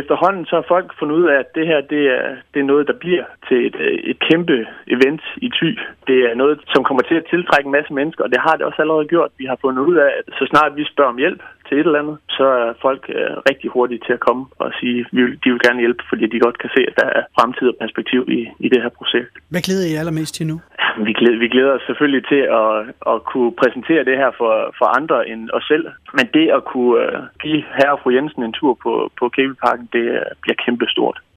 efterhånden så har folk fundet ud af, at det her det er noget, der bliver til et kæmpe event i Thy. Det er noget, som kommer til at tiltrække en masse mennesker, og det har det også allerede gjort. Vi har fundet ud af, at så snart vi spørger om hjælp til et eller andet, så er folk rigtig hurtige til at komme og sige, at de vil gerne hjælpe, fordi de godt kan se, at der er fremtid og perspektiv i det her projekt. Hvad glæder I allermest til nu? Vi glæder os selvfølgelig til at kunne præsentere det her for andre end os selv. Men det at kunne give herre og fru Jensen en tur på Kæbeparken, det bliver kæmpestort.